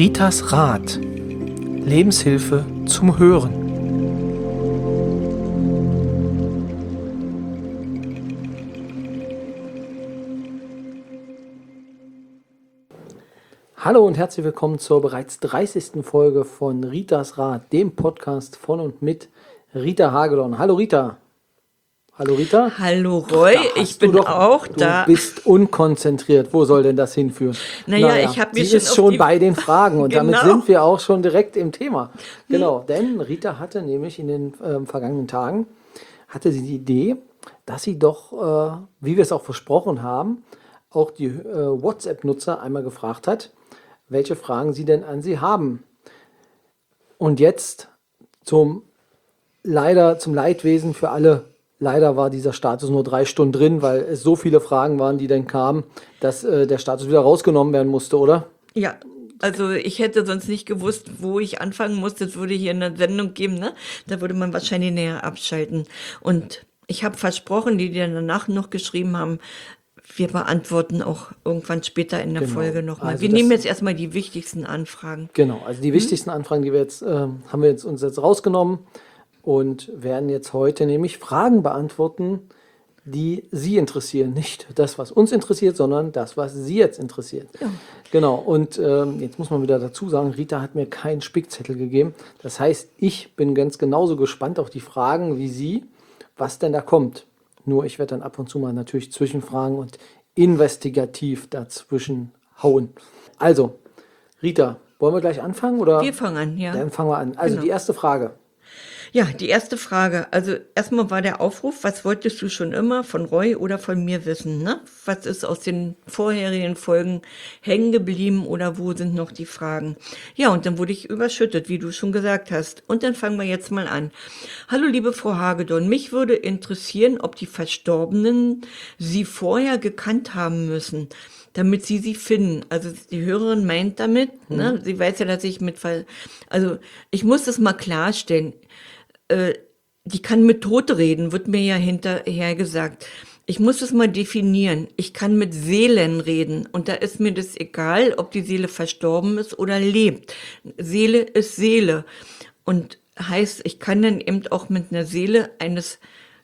Ritas Rat. Lebenshilfe zum Hören. Hallo und herzlich willkommen zur bereits 30. Folge von Ritas Rat, dem Podcast von und mit Rita Hagedorn. Hallo Rita. Hallo Rita. Hallo Roy, ich bin auch da. Du bist unkonzentriert. Wo soll denn das hinführen? Naja, ich habe mich sie ist schon bei den Fragen und damit Genau. sind wir auch schon direkt im Thema. Genau, denn Rita hatte nämlich in den vergangenen Tagen hatte sie die Idee, dass sie doch, wie wir es auch versprochen haben, auch die WhatsApp-Nutzer einmal gefragt hat, welche Fragen sie denn an sie haben. Und jetzt zum Leidwesen für alle. Leider war dieser Status nur 3 Stunden drin, weil es so viele Fragen waren, die dann kamen, dass der Status wieder rausgenommen werden musste, oder? Ja, also ich hätte sonst nicht gewusst, wo ich anfangen muss. Das würde hier eine Sendung geben, ne? Da würde man wahrscheinlich näher abschalten. Und ich habe versprochen, die dann danach noch geschrieben haben, wir beantworten auch irgendwann später in der Folge nochmal. Also wir nehmen jetzt erstmal die wichtigsten Anfragen. Genau, also die wichtigsten Anfragen, die wir jetzt haben wir uns jetzt rausgenommen und werden jetzt heute nämlich Fragen beantworten, die Sie interessieren. Nicht das, was uns interessiert, sondern das, was Sie jetzt interessiert. Ja. Genau, und jetzt muss man wieder dazu sagen, Rita hat mir keinen Spickzettel gegeben. Das heißt, ich bin ganz genauso gespannt auf die Fragen wie Sie, was denn da kommt. Nur ich werde dann ab und zu mal natürlich zwischenfragen und investigativ dazwischen hauen. Also, Rita, wollen wir gleich anfangen? Oder? Wir fangen an, ja. Dann fangen wir an. Also Die erste Frage. Ja, die erste Frage. Also erstmal war der Aufruf, was wolltest du schon immer von Roy oder von mir wissen? Ne? Was ist aus den vorherigen Folgen hängen geblieben oder wo sind noch die Fragen? Ja, und dann wurde ich überschüttet, wie du schon gesagt hast. Und dann fangen wir jetzt mal an. Hallo liebe Frau Hagedorn, mich würde interessieren, ob die Verstorbenen Sie vorher gekannt haben müssen, damit sie finden. Also die Hörerin meint damit, ne, sie weiß ja, dass ich also ich muss das mal klarstellen, die kann mit Tote reden, wird mir ja hinterher gesagt. Ich muss es mal definieren. Ich kann mit Seelen reden und da ist mir das egal, ob die Seele verstorben ist oder lebt. Seele ist Seele und heißt, ich kann dann eben auch mit einer Seele eines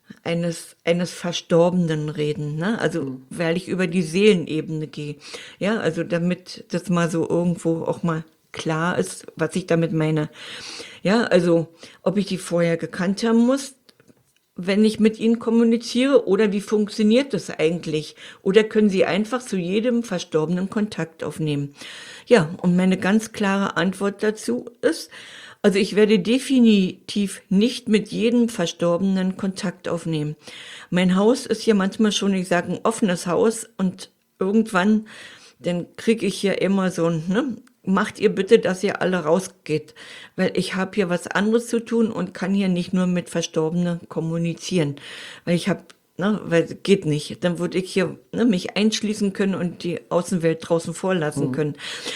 Verstorbenen reden, ne? Also, weil ich über die Seelenebene gehe. Ja, also damit das mal so irgendwo auch mal klar ist, was ich damit meine. Ja, also, ob ich die vorher gekannt haben muss, wenn ich mit ihnen kommuniziere, oder wie funktioniert das eigentlich? Oder können sie einfach zu jedem Verstorbenen Kontakt aufnehmen? Ja, und meine ganz klare Antwort dazu ist, also ich werde definitiv nicht mit jedem Verstorbenen Kontakt aufnehmen. Mein Haus ist hier manchmal schon, ich sage, ein offenes Haus und irgendwann, dann kriege ich hier immer so ein, ne, macht ihr bitte, dass ihr alle rausgeht, weil ich habe hier was anderes zu tun und kann hier nicht nur mit Verstorbenen kommunizieren, weil ich habe, ne, weil geht nicht. Dann würde ich hier, ne, mich einschließen können und die Außenwelt draußen vorlassen können.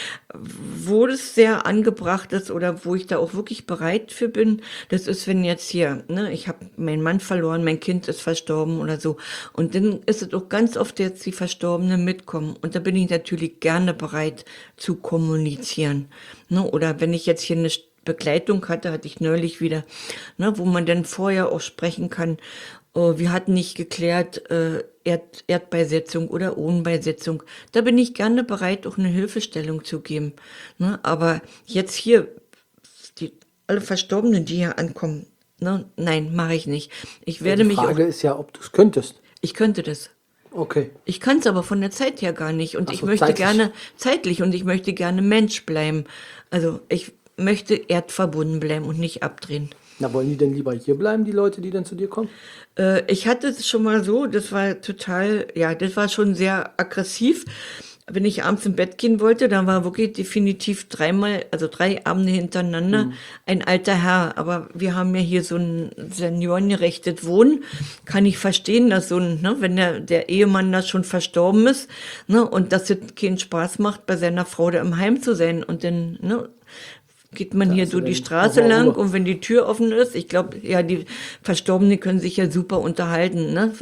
Wo das sehr angebracht ist oder wo ich da auch wirklich bereit für bin, das ist, wenn jetzt hier, ne, ich habe meinen Mann verloren, mein Kind ist verstorben oder so. Und dann ist es auch ganz oft jetzt die Verstorbenen mitkommen. Und da bin ich natürlich gerne bereit zu kommunizieren. Ne? Oder wenn ich jetzt hier eine Begleitung hatte ich neulich wieder, ne, wo man dann vorher auch sprechen kann. Wir hatten nicht geklärt, Erdbeisetzung oder Ohnbeisetzung. Da bin ich gerne bereit, auch eine Hilfestellung zu geben. Ne? Aber jetzt hier, alle Verstorbenen, die hier ankommen, ne? Nein, mache ich nicht. Ich werde Die Frage ist ja, ob du es könntest. Ich könnte das. Okay. Ich kann es aber von der Zeit her gar nicht. Und Ach so, ich möchte zeitlich. gerne zeitlich und ich möchte gerne Mensch bleiben. Also ich möchte erdverbunden bleiben und nicht abdrehen. Na, wollen die denn lieber hier bleiben, die Leute, die dann zu dir kommen? Ich hatte es schon mal so, das war total, ja, das war schon sehr aggressiv. Wenn ich abends im Bett gehen wollte, dann war wirklich definitiv 3 Abende hintereinander ein alter Herr. Aber wir haben ja hier so ein seniorengerechtes Wohnen. Kann ich verstehen, dass so ein, ne, wenn der Ehemann da schon verstorben ist, ne, und dass es keinen Spaß macht, bei seiner Frau da im Heim zu sein. Und dann, ne, geht man hier so die Straße lang und wenn die Tür offen ist, ich glaube, ja, die Verstorbenen können sich ja super unterhalten, ne, weil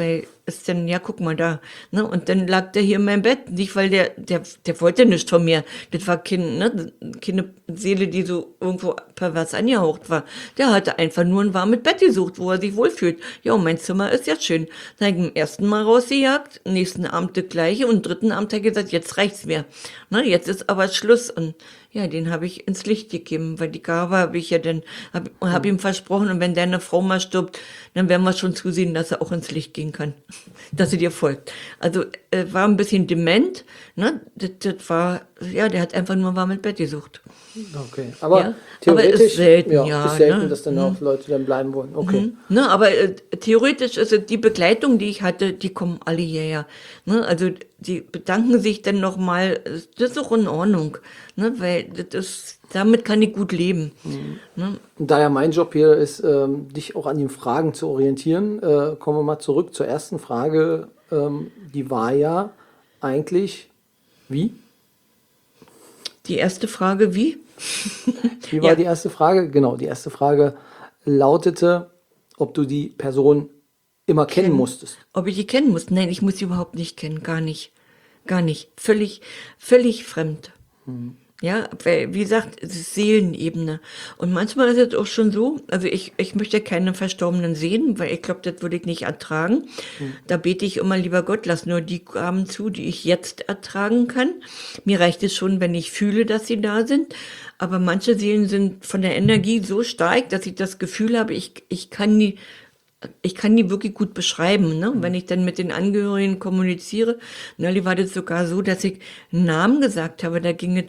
ist denn, ja, guck mal da, ne? Und dann lag der hier in meinem Bett, nicht weil der wollte nichts von mir. Das war keine Seele, die so irgendwo pervers angehaucht war. Der hatte einfach nur ein warmes Bett gesucht, wo er sich wohlfühlt. Ja, und mein Zimmer ist jetzt schön. Dann habe ich ihn beim ersten Mal rausgejagt, nächsten Abend das Gleiche und dritten Abend hat er gesagt, jetzt reicht's mir. Ne, jetzt ist aber Schluss. Und ja, den habe ich ins Licht gegeben, weil die Gabe habe ich ja dann, hab ihm versprochen, und wenn deine Frau mal stirbt, dann werden wir schon zusehen, dass er auch ins Licht gehen kann, dass er dir folgt. Also war ein bisschen dement, ne? Das war, ja, der hat einfach nur warmes Bett gesucht. Okay, aber Ja, theoretisch aber ist selten, ist selten, ne? dass dann auch Leute dann bleiben wollen. Okay. Ne, aber theoretisch ist es die Begleitung, die ich hatte, die kommen alle hierher. Ne? Also die bedanken sich dann nochmal, das ist auch in Ordnung, ne? Weil damit kann ich gut leben. Ne? Und da ja mein Job hier ist, dich auch an den Fragen zu orientieren, kommen wir mal zurück zur ersten Frage. Die war ja eigentlich, wie? Die erste Frage, wie? Wie war Ja. die erste Frage? Genau, die erste Frage lautete, ob du die Person immer kennen musstest. Ob ich die kennen muss? Nein, ich muss sie überhaupt nicht kennen, gar nicht. Gar nicht. Völlig fremd. Ja, weil, wie gesagt, es ist Seelenebene. Und manchmal ist es auch schon so, also ich möchte keine Verstorbenen sehen, weil ich glaube, das würde ich nicht ertragen. Da bete ich immer, lieber Gott, lass nur die Gaben zu, die ich jetzt ertragen kann. Mir reicht es schon, wenn ich fühle, dass sie da sind. Aber manche Seelen sind von der Energie so stark, dass ich das Gefühl habe, ich kann die wirklich gut beschreiben, ne? Wenn ich dann mit den Angehörigen kommuniziere. Neulich war das sogar so, dass ich einen Namen gesagt habe. Da ging es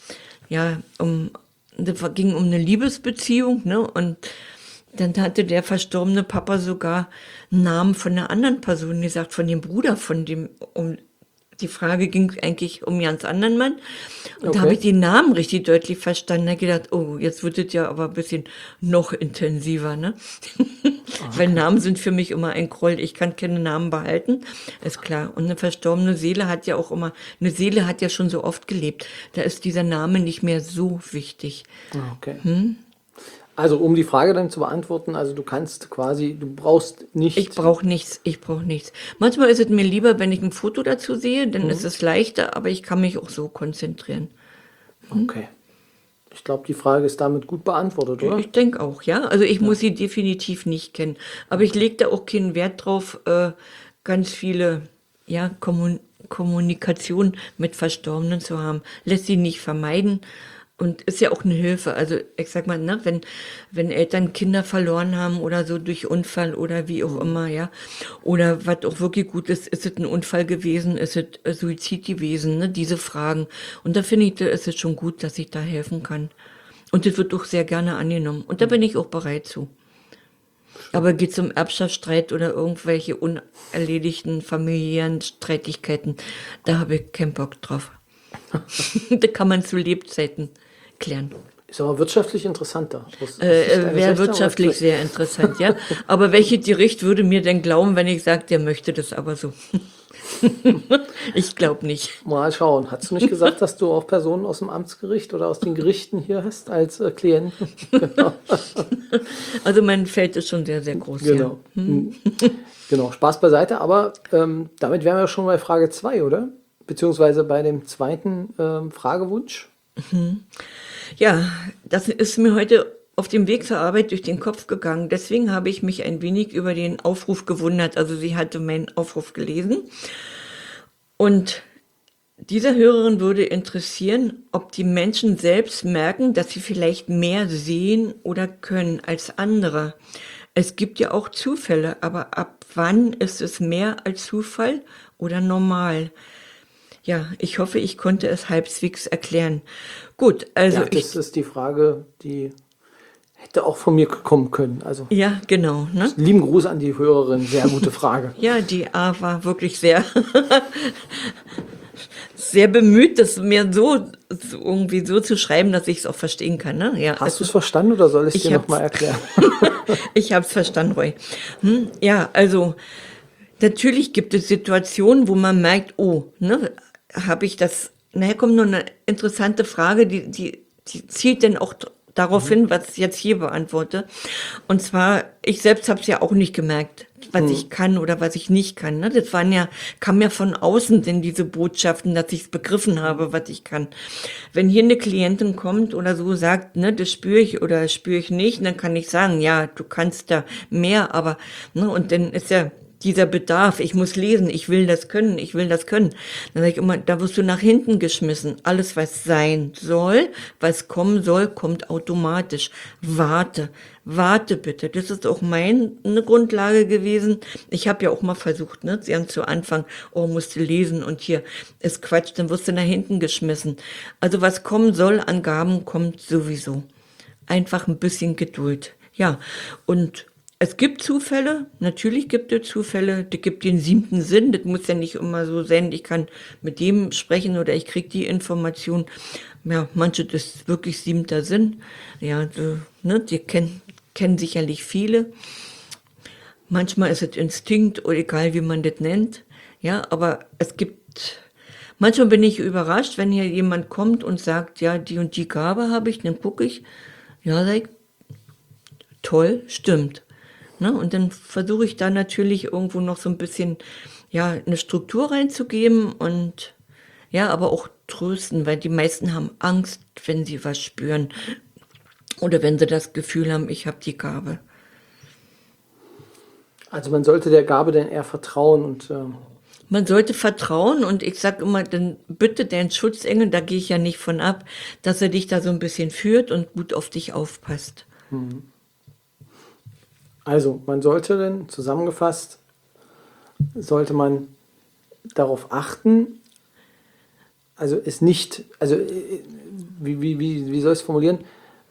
ging um eine Liebesbeziehung, ne? Und dann hatte der verstorbene Papa sogar einen Namen von einer anderen Person gesagt, von dem Bruder, die Frage ging eigentlich um einen ganz anderen Mann. Und da habe ich den Namen richtig deutlich verstanden. Da habe ich gedacht, oh, jetzt wird es ja aber ein bisschen noch intensiver, ne? Weil Namen sind für mich immer ein Groll. Ich kann keine Namen behalten, ist klar. Und eine verstorbene Seele hat ja auch immer, eine Seele hat ja schon so oft gelebt. Da ist dieser Name nicht mehr so wichtig. Okay. Also um die Frage dann zu beantworten, also du brauchst nicht. Ich brauche nichts. Manchmal ist es mir lieber, wenn ich ein Foto dazu sehe, dann ist es leichter, aber ich kann mich auch so konzentrieren. Okay. Ich glaube, die Frage ist damit gut beantwortet, oder? Ich denke auch, ja. Also ich muss sie definitiv nicht kennen. Aber ich lege da auch keinen Wert drauf, ganz viele Kommunikation mit Verstorbenen zu haben. Lässt sie nicht vermeiden. Und ist ja auch eine Hilfe. Also ich sag mal, ne, wenn Eltern Kinder verloren haben oder so durch Unfall oder wie auch immer, ja. Oder was auch wirklich gut ist es ein Unfall gewesen, ist es Suizid gewesen, ne, diese Fragen. Und da finde ich, da ist es schon gut, dass ich da helfen kann. Und das wird auch sehr gerne angenommen. Und da bin ich auch bereit zu. Aber geht es um Erbschaftsstreit oder irgendwelche unerledigten familiären Streitigkeiten, da habe ich keinen Bock drauf. Da kann man zu Lebzeiten klären. Ist aber wirtschaftlich interessanter. Aus Sicht eines Wäre Rechtsanwalts wirtschaftlich vielleicht. sehr interessant, ja. Aber welches Gericht würde mir denn glauben, wenn ich sage, der möchte das aber so? Ich glaube nicht. Mal schauen. Hast du nicht gesagt, dass du auch Personen aus dem Amtsgericht oder aus den Gerichten hier hast als Klienten? Genau. Also mein Feld ist schon sehr, sehr groß. Genau. Genau, Spaß beiseite, aber damit wären wir schon bei Frage 2, oder? Beziehungsweise bei dem zweiten Fragewunsch. Ja, das ist mir heute auf dem Weg zur Arbeit durch den Kopf gegangen. Deswegen habe ich mich ein wenig über den Aufruf gewundert. Also sie hatte meinen Aufruf gelesen. Und diese Hörerin würde interessieren, ob die Menschen selbst merken, dass sie vielleicht mehr sehen oder können als andere. Es gibt ja auch Zufälle, aber ab wann ist es mehr als Zufall oder normal? Ja, ich hoffe, ich konnte es halbwegs erklären. Gut, also Ja, das ist die Frage, die hätte auch von mir kommen können. Also ja, genau, ne? lieben Gruß an die Hörerin, sehr gute Frage. Ja, die A war wirklich sehr, sehr bemüht, das mir so irgendwie so zu schreiben, dass ich es auch verstehen kann, ne? Ja, Hast du es verstanden oder soll ich es Ich dir hab's. nochmal erklären? Ich habe es verstanden, Roy. Ja, also natürlich gibt es Situationen, wo man merkt, oh, ne, habe ich das. Nachher kommt noch eine interessante Frage, die zielt dann auch darauf hin, was ich jetzt hier beantworte. Und zwar, ich selbst habe es ja auch nicht gemerkt. was ich kann oder was ich nicht kann. Ne? Das kam ja von außen denn diese Botschaften, dass ich es begriffen habe, was ich kann. Wenn hier eine Klientin kommt oder so sagt, ne, das spüre ich oder spüre ich nicht, dann kann ich sagen, ja, du kannst da mehr, aber, ne, und dann ist ja dieser Bedarf, ich muss lesen, ich will das können, ich will das können. Dann sage ich immer, da wirst du nach hinten geschmissen. Alles, was sein soll, was kommen soll, kommt automatisch. Warte bitte. Das ist auch meine Grundlage gewesen. Ich habe ja auch mal versucht, ne, ganz zu Anfang, oh, musst du lesen und hier ist Quatsch, dann wirst du nach hinten geschmissen. Also was kommen soll an Gaben, kommt sowieso. Einfach ein bisschen Geduld. Ja, und es gibt Zufälle, natürlich gibt es Zufälle, das gibt den 7. Sinn, das muss ja nicht immer so sein, ich kann mit dem sprechen oder ich kriege die Information. Ja, manche, das ist wirklich 7. Sinn. Ja, so, ne, die kennen sicherlich viele. Manchmal ist es Instinkt oder egal, wie man das nennt. Ja, aber manchmal bin ich überrascht, wenn hier jemand kommt und sagt, ja, die und die Gabe habe ich, dann gucke ich, ja, sag ich, toll, stimmt. Ne? Und dann versuche ich da natürlich irgendwo noch so ein bisschen, ja, eine Struktur reinzugeben und ja, aber auch trösten, weil die meisten haben Angst, wenn sie was spüren oder wenn sie das Gefühl haben, ich habe die Gabe. Also man sollte der Gabe dann eher vertrauen und Man sollte vertrauen und ich sage immer, dann bitte deinen Schutzengel, da gehe ich ja nicht von ab, dass er dich da so ein bisschen führt und gut auf dich aufpasst. also man sollte dann zusammengefasst, sollte man darauf achten, also es nicht, also wie soll ich es formulieren?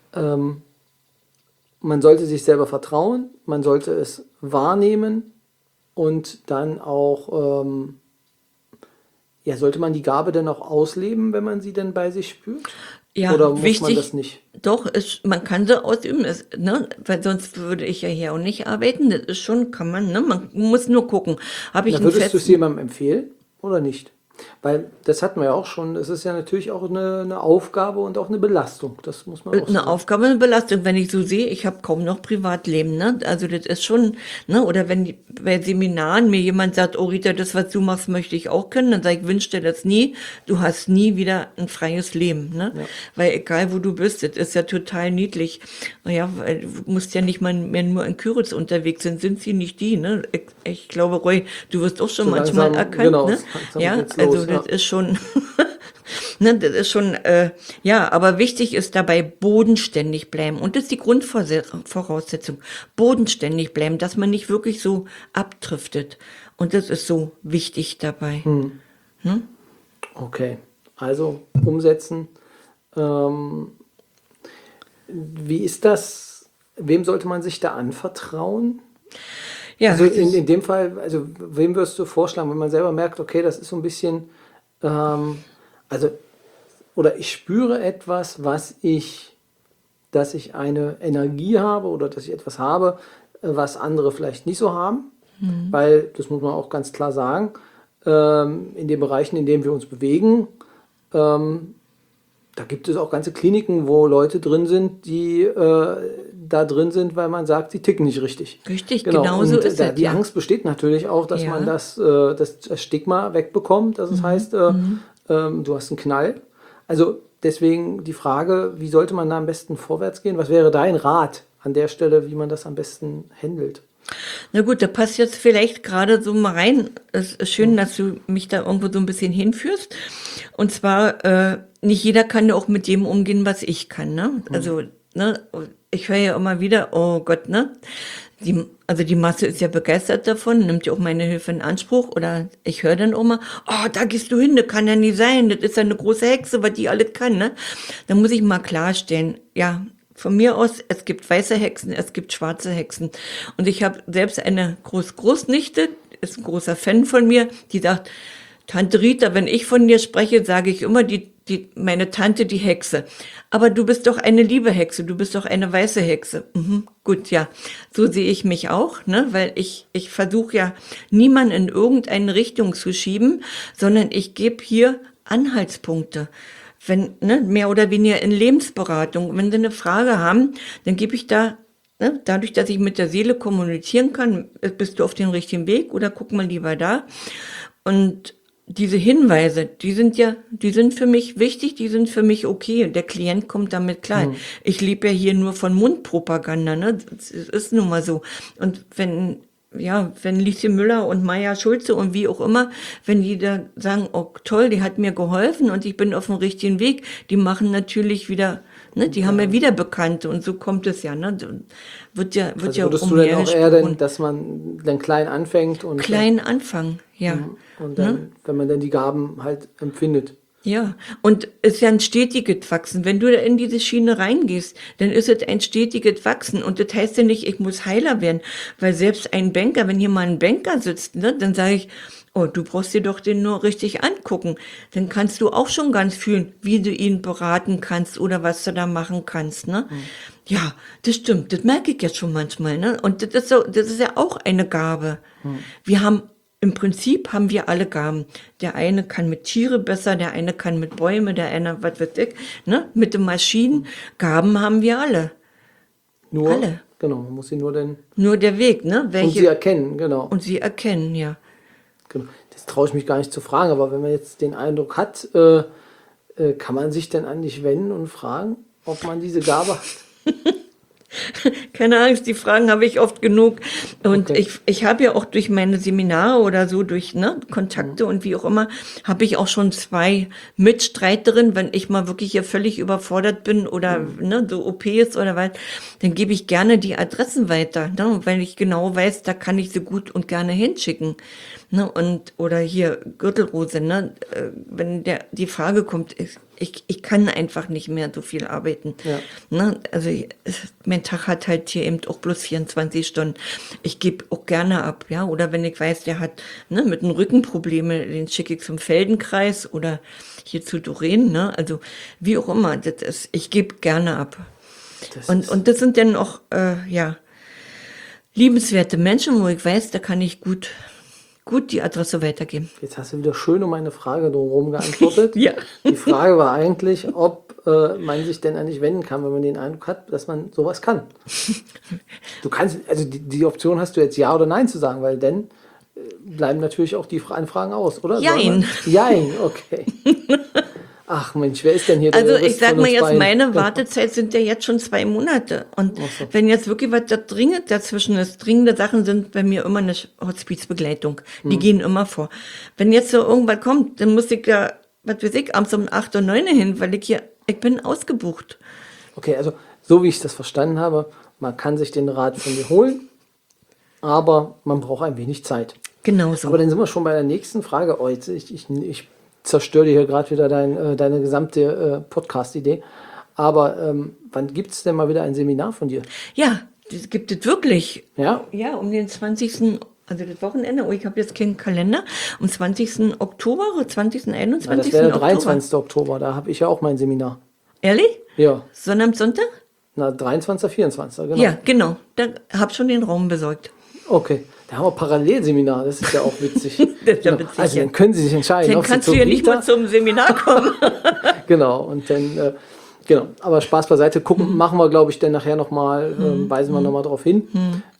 Man sollte sich selber vertrauen, man sollte es wahrnehmen und dann auch, ja, sollte man die Gabe dann auch ausleben, wenn man sie denn bei sich spürt? Ja, Oder muss man wichtig, das nicht? doch, man kann sie ausüben, ne? Weil sonst würde ich ja hier auch nicht arbeiten. Das ist schon, kann man, ne? Man muss nur gucken. Habe ich Na, einen würdest du es festen, jemandem empfehlen oder nicht? Weil das hatten wir ja auch schon, es ist ja natürlich auch eine Aufgabe und auch eine Belastung, das muss man auch so eine sagen. Aufgabe, eine Belastung, wenn ich so sehe, ich habe kaum noch Privatleben, ne? Also das ist schon, ne? Oder wenn bei Seminaren mir jemand sagt, oh Rita, das, was du machst, möchte ich auch können, dann sage ich, wünsch dir das nie, du hast nie wieder ein freies Leben, ne? Ja. Weil egal wo du bist, das ist ja total niedlich. Ja, weil du musst ja nicht mal mehr nur in Küritz unterwegs sind sie nicht die, ne? Ich glaube, Roy, du wirst auch schon So manchmal langsam, erkannt, genau, ne? langsam Ja, geht's also los, das ja. ist schon, ne, das ist schon, ja, aber wichtig ist dabei bodenständig bleiben. Und das ist die Grundvoraussetzung. Bodenständig bleiben, dass man nicht wirklich so abdriftet. Und das ist so wichtig dabei. Okay, also umsetzen. Ähm, wie ist das? Wem sollte man sich da anvertrauen? Ja, Also in dem Fall, also wem würdest du vorschlagen, wenn man selber merkt, okay, das ist so ein bisschen, also, oder ich spüre etwas, dass ich eine Energie habe oder dass ich etwas habe, was andere vielleicht nicht so haben, weil, das muss man auch ganz klar sagen, in den Bereichen, in denen wir uns bewegen, da gibt es auch ganze Kliniken, wo Leute drin sind, die da drin sind, weil man sagt, sie ticken nicht richtig. richtig, Genau. genau so Und ist es, die ja. Angst besteht natürlich auch, dass Ja. man das Stigma wegbekommt, dass es heißt, du hast einen Knall. Also deswegen die Frage, wie sollte man da am besten vorwärts gehen? Was wäre dein Rat an der Stelle, wie man das am besten handelt? Na gut, da passt jetzt vielleicht gerade so mal rein. Es ist schön, dass du mich da irgendwo so ein bisschen hinführst. Und zwar, nicht jeder kann ja auch mit dem umgehen, was ich kann, ne? Also, ne, ich höre ja immer wieder, oh Gott, ne? Also die Masse ist ja begeistert davon, nimmt ja auch meine Hilfe in Anspruch. Oder ich höre dann auch mal, oh, da gehst du hin, das kann ja nie sein, das ist ja eine große Hexe, was die alles kann, ne? Da muss ich mal klarstellen, ja, von mir aus, es gibt weiße Hexen, es gibt schwarze Hexen. Und ich habe selbst eine Großnichte, ist ein großer Fan von mir, die sagt, Tante Rita, wenn ich von dir spreche, sage ich immer, meine Tante, die Hexe. Aber du bist doch eine liebe Hexe, du bist doch eine weiße Hexe. Gut, ja, so sehe ich mich auch, ne? Weil ich versuche ja niemanden in irgendeine Richtung zu schieben, sondern ich gebe hier Anhaltspunkte. Wenn, ne, mehr oder weniger in Lebensberatung, wenn sie eine Frage haben, dann gebe ich da ne, dadurch, dass ich mit der Seele kommunizieren kann, bist du auf dem richtigen Weg oder guck mal lieber da. Und diese Hinweise, die sind für mich wichtig, die sind für mich okay. Der Klient kommt damit klar. Ich lebe ja hier nur von Mundpropaganda, ne? Das ist nun mal so. Und wenn Lieschen Müller und Maya Schulze und wie auch immer, wenn die da sagen, oh toll, die hat mir geholfen und ich bin auf dem richtigen Weg, die machen natürlich wieder, ne, die haben ja wieder Bekannte und so kommt es ja, ne? Wird ja Würdest du denn auch eher denn, dass man dann klein anfängt und klein anfangen, ja. Und dann, wenn man dann die Gaben halt empfindet. Ja, und es ist ja ein stetiges Wachsen. Wenn du da in diese Schiene reingehst, dann ist es ein stetiges Wachsen. Und das heißt ja nicht, ich muss Heiler werden. Weil selbst ein Banker, wenn hier mal ein Banker sitzt, ne, dann sage ich, oh, du brauchst dir doch den nur richtig angucken. Dann kannst du auch schon ganz fühlen, wie du ihn beraten kannst oder was du da machen kannst, ne? Ja, das stimmt. Das merke ich jetzt schon manchmal, ne? Und das ist ja auch eine Gabe. Im Prinzip haben wir alle Gaben. Der eine kann mit Tiere besser, der eine kann mit Bäume, der eine, was weiß ich, ne? Mit den Maschinen. Gaben haben wir alle. Alle. Genau, man muss sie nur dann... Nur der Weg, ne? Und sie erkennen, genau. Und sie erkennen, ja. Genau. Das traue ich mich gar nicht zu fragen, aber wenn man jetzt den Eindruck hat, kann man sich denn an dich wenden und fragen, ob man diese Gabe hat? Keine Angst, die Fragen habe ich oft genug. Und Okay. ich habe ja auch durch meine Seminare oder so, durch Kontakte und wie auch immer, habe ich auch schon 2 Mitstreiterinnen, wenn ich mal wirklich hier völlig überfordert bin oder so OPs oder was, dann gebe ich gerne die Adressen weiter, ne, weil ich genau weiß, da kann ich sie gut und gerne hinschicken. Ne, oder hier Gürtelrose, ne, wenn die Frage kommt, ich kann einfach nicht mehr so viel arbeiten. Ja. Ne, also mein Tag hat halt hier eben auch bloß 24 Stunden. Ich gebe auch gerne ab, ja. Oder wenn ich weiß, der hat mit den Rückenprobleme, den schicke ich zum Feldenkreis oder hier zu Doreen, ne. Also wie auch immer, ich gebe gerne ab. Und das sind dann auch liebenswerte Menschen, wo ich weiß, da kann ich gut die Adresse weitergeben. Jetzt hast du wieder schön um meine Frage drumherum geantwortet. Ja. Die Frage war eigentlich, ob man sich denn an dich wenden kann, wenn man den Eindruck hat, dass man sowas kann. Du kannst, also die Option hast du jetzt Ja oder Nein zu sagen, weil dann bleiben natürlich auch die Anfragen aus, oder? Jein. Jein, okay. Ach Mensch, wer ist denn hier der Also ich Jurist sag von mal uns jetzt, beiden? meine Wartezeit sind ja jetzt schon 2 Monate. Und wenn jetzt wirklich was da dringend dazwischen ist, dringende Sachen sind bei mir immer eine Hospizbegleitung. Die gehen immer vor. Wenn jetzt so irgendwas kommt, dann muss ich ja, was weiß ich, abends um 8 oder 9 hin, weil ich bin ausgebucht. Okay, also so wie ich das verstanden habe, man kann sich den Rat von dir holen, aber man braucht ein wenig Zeit. Genau so. Aber dann sind wir schon bei der nächsten Frage. Oh, jetzt, ich zerstöre dir hier gerade wieder deine gesamte Podcast-Idee. Aber wann gibt es denn mal wieder ein Seminar von dir? Ja, das gibt es wirklich. Ja? Ja, um den 20. Also das Wochenende, ich habe jetzt keinen Kalender, am 20. Oktober, 20. 21. Ja, das wäre der Oktober. 23. Oktober, da habe ich ja auch mein Seminar. Ehrlich? Ja, Sonntag, Sonntag? na 23. 24. Genau. Ja, genau. Da habe schon den Raum besorgt. Okay, da haben wir Parallelseminar, das ist ja auch witzig. Das ist ja Genau. witzig, Also ja. dann können Sie sich entscheiden. Dann ob Sie kannst zu du ja nicht Rita- mal zum Seminar kommen. Genau, und dann, genau, aber Spaß beiseite, gucken, machen wir, glaube ich, dann nachher nochmal, weisen wir nochmal drauf hin.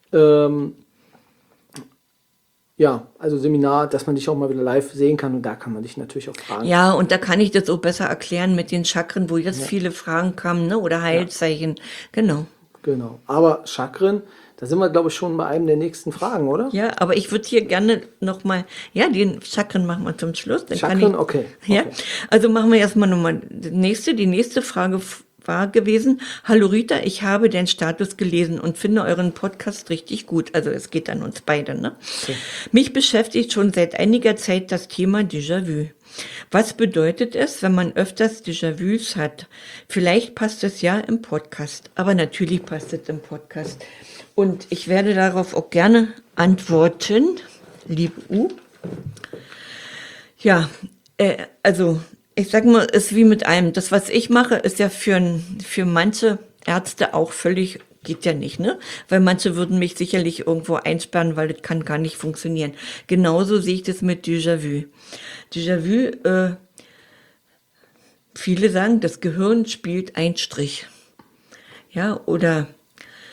Ja, also Seminar, dass man dich auch mal wieder live sehen kann und da kann man dich natürlich auch fragen. Ja, und da kann ich das auch besser erklären mit den Chakren, wo jetzt viele Fragen kamen, ne? Oder Heilzeichen. Genau. Genau, aber Chakren, da sind wir, glaube ich, schon bei einem der nächsten Fragen, oder? Ja, aber ich würde hier gerne nochmal, ja, den Chakren machen wir zum Schluss. Dann Chakren, kann ich, okay. Ja, also machen wir erstmal nochmal die nächste Frage war gewesen, hallo Rita, ich habe den Status gelesen und finde euren Podcast richtig gut. Also es geht an uns beide, ne? Okay. Mich beschäftigt schon seit einiger Zeit das Thema Déjà-vu. Was bedeutet es, wenn man öfters Déjà-vus hat? Vielleicht passt es ja im Podcast, aber natürlich passt es im Podcast. Und ich werde darauf auch gerne antworten, liebe U. Ja, also ich sag mal, ist wie mit allem. Das, was ich mache, ist ja für manche Ärzte auch völlig, geht ja nicht, ne? Weil manche würden mich sicherlich irgendwo einsperren, weil das kann gar nicht funktionieren. Genauso sehe ich das mit Déjà-vu. Déjà-vu, viele sagen, das Gehirn spielt einen Strich. Ja, oder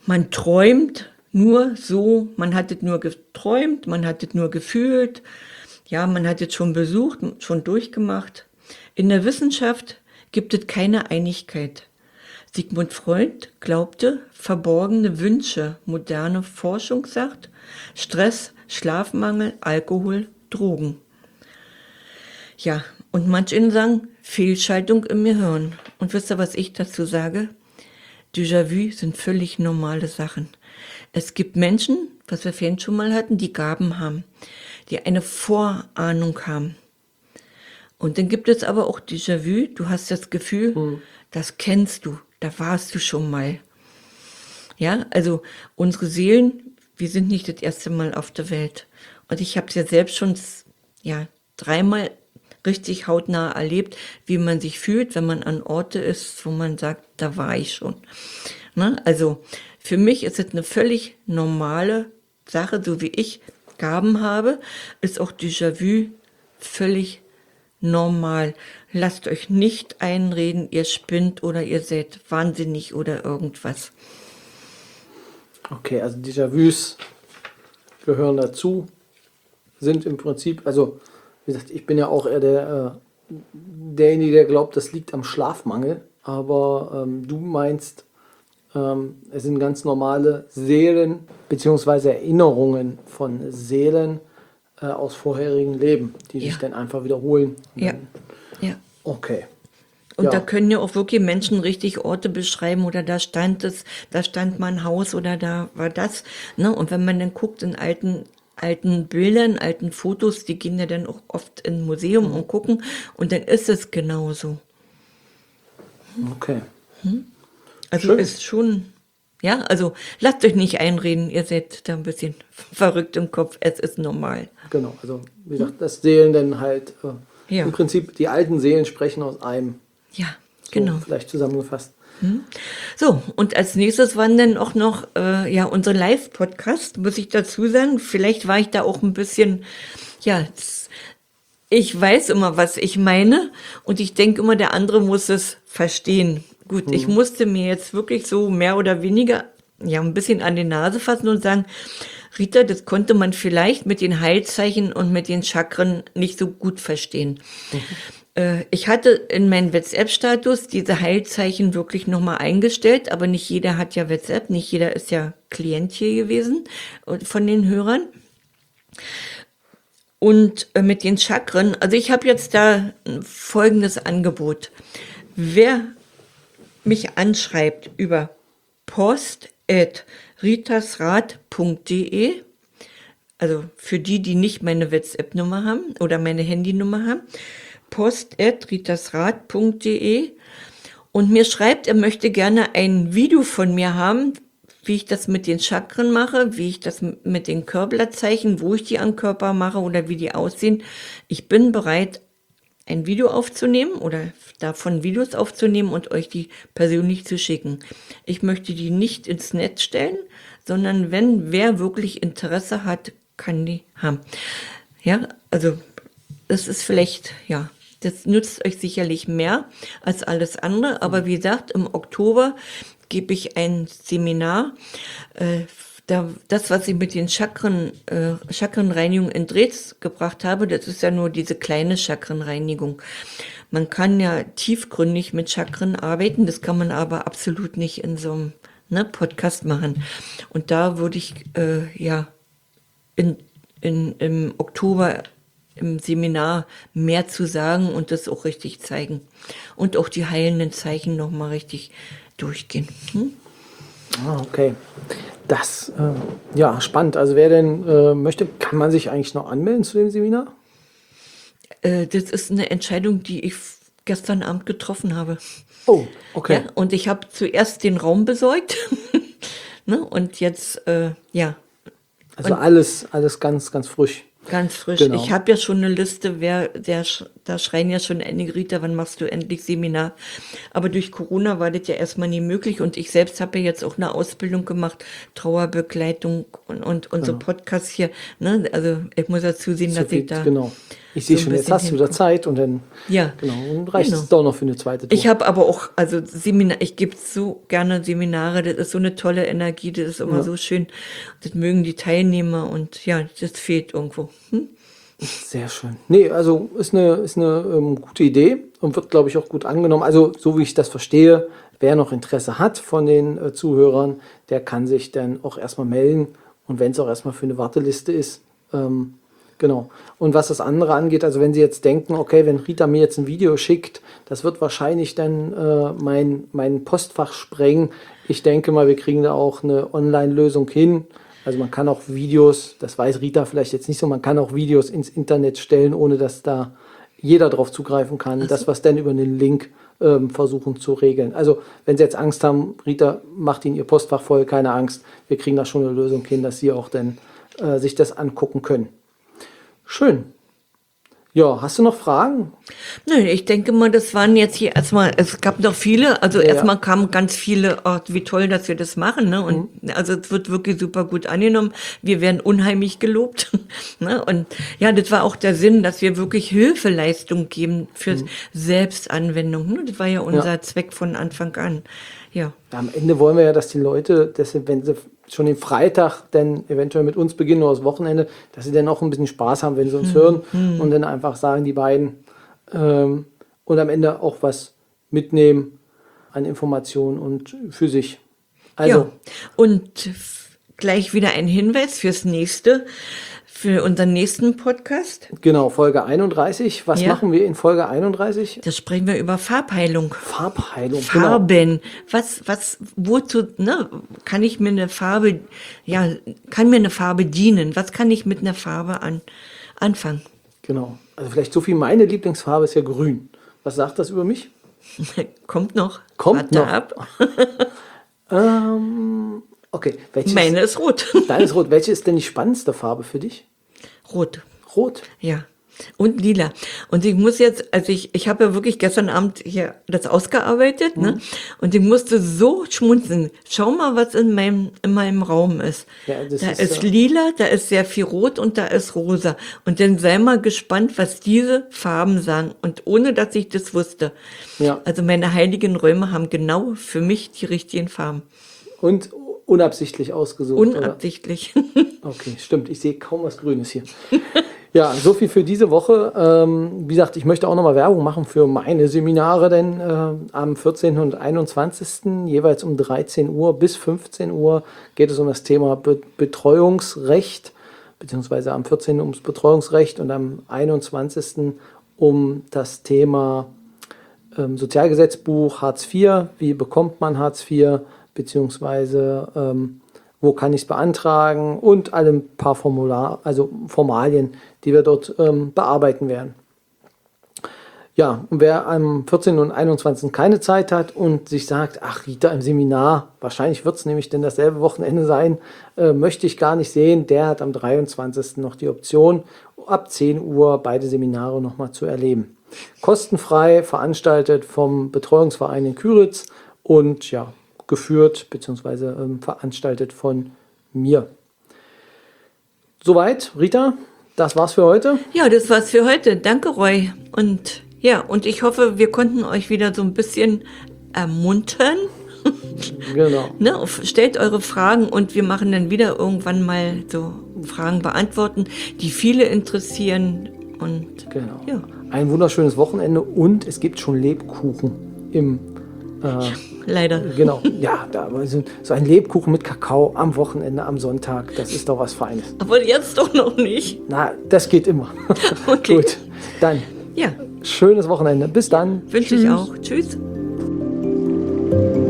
man träumt nur so, man hat es nur geträumt, man hat es nur gefühlt, ja, man hat es schon besucht, schon durchgemacht. In der Wissenschaft gibt es keine Einigkeit. Sigmund Freud glaubte, verborgene Wünsche, moderne Forschung sagt, Stress, Schlafmangel, Alkohol, Drogen. Ja, und manche sagen, Fehlschaltung im Gehirn. Und wisst ihr, was ich dazu sage? Déjà-vu sind völlig normale Sachen. Es gibt Menschen, was wir vorhin schon mal hatten, die Gaben haben, die eine Vorahnung haben. Und dann gibt es aber auch Déjà-vu, du hast das Gefühl, das kennst du, da warst du schon mal. Ja, also unsere Seelen, wir sind nicht das erste Mal auf der Welt. Und ich habe es ja selbst schon 3-mal richtig hautnah erlebt, wie man sich fühlt, wenn man an Orte ist, wo man sagt, da war ich schon. Ne? Also für mich ist es eine völlig normale Sache, so wie ich Gaben habe, ist auch Déjà-vu völlig normal. Lasst euch nicht einreden, ihr spinnt oder ihr seid wahnsinnig oder irgendwas. Okay, also Déjà-vus gehören dazu, sind im Prinzip, also wie gesagt, ich bin ja auch eher derjenige, der glaubt, das liegt am Schlafmangel, aber du meinst, es sind ganz normale Seelen bzw. Erinnerungen von Seelen aus vorherigen Leben, die sich dann einfach wiederholen. Ja. Okay. Und da können ja auch wirklich Menschen richtig Orte beschreiben oder da stand mal ein Haus oder da war das. Ne? Und wenn man dann guckt in alten Bildern, alten Fotos, die gehen ja dann auch oft in ein Museum und gucken und dann ist es genauso. Okay. Also ist schon, ja, also lasst euch nicht einreden, ihr seid da ein bisschen verrückt im Kopf, es ist normal. Genau, also wie gesagt, das Seelen dann halt, im Prinzip die alten Seelen sprechen aus einem. Ja, So genau. vielleicht zusammengefasst. So, und als nächstes waren dann auch noch unsere Live-Podcast, muss ich dazu sagen. Vielleicht war ich da auch ein bisschen, ich weiß immer, was ich meine und ich denke immer, der andere muss es verstehen. Gut, ich musste mir jetzt wirklich so mehr oder weniger ein bisschen an die Nase fassen und sagen, Rita, das konnte man vielleicht mit den Heilzeichen und mit den Chakren nicht so gut verstehen. Ich hatte in meinen WhatsApp-Status diese Heilzeichen wirklich nochmal eingestellt, aber nicht jeder hat ja WhatsApp, nicht jeder ist ja Klient hier gewesen von den Hörern. Und mit den Chakren, also ich habe jetzt da folgendes Angebot. Wer mich anschreibt über post@ritasrat.de, also für die nicht meine WhatsApp-Nummer haben oder meine Handynummer haben, post@ritasrat.de und mir schreibt, er möchte gerne ein Video von mir haben, wie ich das mit den Chakren mache, wie ich das mit den Körblerzeichen, wo ich die am Körper mache oder wie die aussehen. Ich bin bereit, ein Video aufzunehmen oder davon Videos aufzunehmen und euch die persönlich zu schicken. Ich möchte die nicht ins Netz stellen, sondern wer wirklich Interesse hat, kann die haben. Ja, also das ist vielleicht, das nützt euch sicherlich mehr als alles andere. Aber wie gesagt, im Oktober gebe ich ein Seminar. Das, was ich mit den Chakrenreinigung in Dres gebracht habe, das ist ja nur diese kleine Chakrenreinigung. Man kann ja tiefgründig mit Chakren arbeiten, das kann man aber absolut nicht in so einem Podcast machen. Und da würde ich im Oktober im Seminar mehr zu sagen und das auch richtig zeigen. Und auch die heilenden Zeichen nochmal richtig durchgehen. Okay. Das, spannend. Also wer denn möchte, kann man sich eigentlich noch anmelden zu dem Seminar? Das ist eine Entscheidung, die ich gestern Abend getroffen habe. Oh, okay. Ja, und ich habe zuerst den Raum besorgt. Und jetzt, Also alles ganz, ganz frisch. Ganz frisch. Genau. Ich habe ja schon eine Liste, da schreien ja schon einige, Rita, wann machst du endlich Seminar? Aber durch Corona war das ja erstmal nie möglich und ich selbst habe ja jetzt auch eine Ausbildung gemacht, Trauerbegleitung und unsere Podcasts hier. Ne? Also ich muss dazu sehen, dass ich da... Genau. Ich sehe so ein schon, jetzt bisschen hast du wieder hingucken. Zeit und dann Ja, genau, und reicht genau. es doch noch für eine zweite Tour. Ich habe aber auch, also Seminar, ich gebe so gerne Seminare, das ist so eine tolle Energie, das ist immer Ja. so schön. Das mögen die Teilnehmer und ja, das fehlt irgendwo. Sehr schön. Nee, also ist eine gute Idee und wird, glaube ich, auch gut angenommen. Also, so wie ich das verstehe, wer noch Interesse hat von den Zuhörern, der kann sich dann auch erstmal melden. Und wenn es auch erstmal für eine Warteliste ist, genau. Und was das andere angeht, also wenn Sie jetzt denken, okay, wenn Rita mir jetzt ein Video schickt, das wird wahrscheinlich dann mein Postfach sprengen. Ich denke mal, wir kriegen da auch eine Online-Lösung hin. Also man kann auch Videos, das weiß Rita vielleicht jetzt nicht so, man kann auch Videos ins Internet stellen, ohne dass da jeder drauf zugreifen kann. Das, was dann über einen Link versuchen zu regeln. Also wenn Sie jetzt Angst haben, Rita macht Ihnen Ihr Postfach voll, keine Angst. Wir kriegen da schon eine Lösung hin, dass Sie auch dann sich das angucken können. Schön. Ja, hast du noch Fragen? Nein, ich denke mal, das waren jetzt hier erstmal, es gab noch viele, also Ja. erstmal kamen ganz viele, oh, wie toll, dass wir das machen, ne? Und also es wird wirklich super gut angenommen. Wir werden unheimlich gelobt. Ne? Und ja, das war auch der Sinn, dass wir wirklich Hilfeleistung geben für Selbstanwendung. Ne? Das war ja unser Zweck von Anfang an. Ja. Am Ende wollen wir ja, dass die Leute, dass sie, wenn sie schon den Freitag dann eventuell mit uns beginnen oder das Wochenende, dass sie dann auch ein bisschen Spaß haben, wenn sie uns hören und dann einfach sagen, die beiden, und am Ende auch was mitnehmen an Informationen und für sich. Also, Ja, und gleich wieder ein Hinweis für unseren nächsten Podcast. genau, Folge 31. Was Ja. machen wir in Folge 31? Da sprechen wir über Farbheilung. Farbheilung. Genau. Farben. Wozu, ne, kann ich mir eine Farbe, ja, kann mir eine Farbe dienen? Was kann ich mit einer Farbe anfangen? Genau. Also vielleicht so viel, meine Lieblingsfarbe ist ja grün. Was sagt das über mich? Kommt noch. Kommt Warte noch. ab. Okay, welches? Meine ist rot. Deine ist rot. Welche ist denn die spannendste Farbe für dich? Rot. Rot. Ja. Und lila. Und ich muss jetzt, also ich habe ja wirklich gestern Abend hier das ausgearbeitet, ne? Und ich musste so schmunzeln. Schau mal, was in meinem Raum ist. Ja, das Da ist, ist lila, da ist sehr viel rot und da ist rosa. Und dann sei mal gespannt, was diese Farben sagen. Und ohne, dass ich das wusste. Ja. Also meine heiligen Räume haben genau für mich die richtigen Farben. Und unabsichtlich ausgesucht, oder? Unabsichtlich. Okay, stimmt. Ich sehe kaum was Grünes hier. Ja, so viel für diese Woche. Wie gesagt, ich möchte auch nochmal Werbung machen für meine Seminare, denn am 14. und 21. jeweils um 13 Uhr bis 15 Uhr geht es um das Thema Betreuungsrecht, beziehungsweise am 14. ums Betreuungsrecht und am 21. um das Thema Sozialgesetzbuch Hartz IV. Wie bekommt man Hartz IV, beziehungsweise wo kann ich es beantragen und alle ein paar Formalien, die wir dort bearbeiten werden. Ja, und wer am 14. und 21. keine Zeit hat und sich sagt, ach Rita im Seminar, wahrscheinlich wird es nämlich denn dasselbe Wochenende sein, möchte ich gar nicht sehen, der hat am 23. noch die Option, ab 10 Uhr beide Seminare nochmal zu erleben. Kostenfrei, veranstaltet vom Betreuungsverein in Küritz und ja, geführt bzw. veranstaltet von mir. Soweit, Rita, das war's für heute. Ja, das war's für heute. Danke, Roy. Und ja, und ich hoffe, wir konnten euch wieder so ein bisschen ermuntern. Genau. Ne? Stellt eure Fragen und wir machen dann wieder irgendwann mal so Fragen beantworten, die viele interessieren. Und Genau. ja. Ein wunderschönes Wochenende und es gibt schon Lebkuchen im Leider. genau, ja, da war so ein Lebkuchen mit Kakao am Wochenende, am Sonntag, das ist doch was Feines. Aber jetzt doch noch nicht. Na, das geht immer. Okay. Gut, dann Ja, schönes Wochenende. Bis dann. wünsche ich auch. Tschüss.